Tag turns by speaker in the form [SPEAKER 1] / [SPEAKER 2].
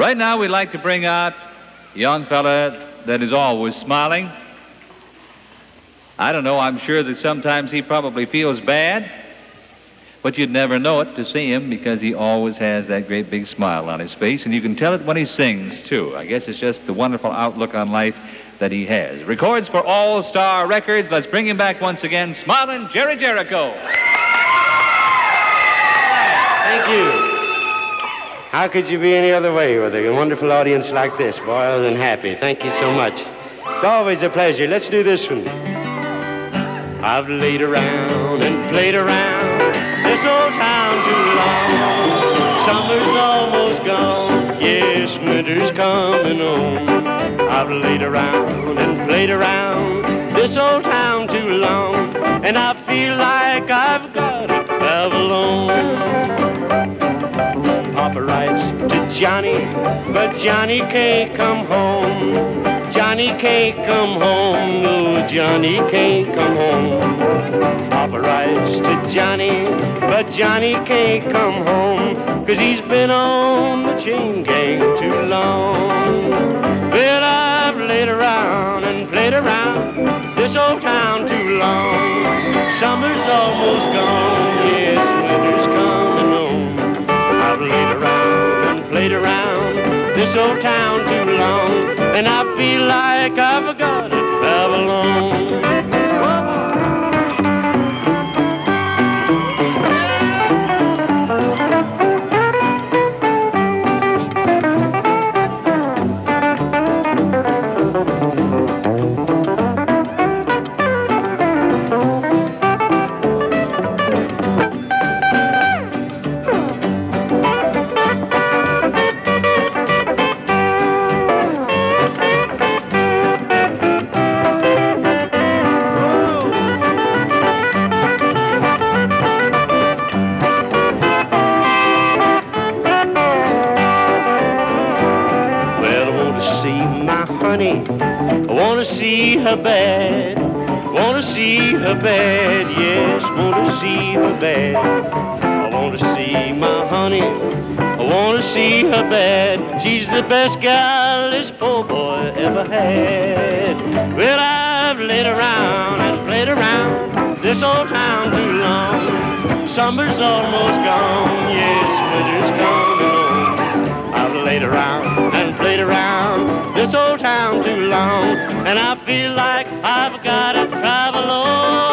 [SPEAKER 1] Right now, we'd like to bring out a young fella that is always smiling. I don't know, I'm sure that sometimes he probably feels bad, but you'd never know it to see him because he always has that great big smile on his face, and you can tell it when he sings, too. I guess it's just the wonderful outlook on life that he has. Records for All Star Records. Let's bring him back once again, Smiling Jerry Jericho.
[SPEAKER 2] Thank you. How could you be any other way with a wonderful audience like this, boy, other than happy? Thank you so much. It's always a pleasure. Let's do this one. I've laid around and played around this old town too long. Summer's almost gone. Yes, winter's coming on. I've laid around and played around this old town too long, and I feel like I've got to travel on. Papa writes to Johnny, but Johnny can't come home. Johnny can't come home, no, Johnny can't come home. Papa writes to Johnny, but Johnny can't come home, 'cause he's been on the chain gang too long. Well, I've laid around and played around this old town too long. Summer's almost gone, yes, winter's coming on. I've laid around and played around this old town too long, and I feel like I've got to travel on. I wanna see her bad, wanna see her bad, yes, wanna see her bad. I wanna see my honey, I wanna see her bad. She's the best gal this poor boy ever had. Well, I've laid around and played around this old town too long. Summer's almost gone, yes, winter's coming on. I've laid around and played around this old town too long, and I feel like I've got to travel on.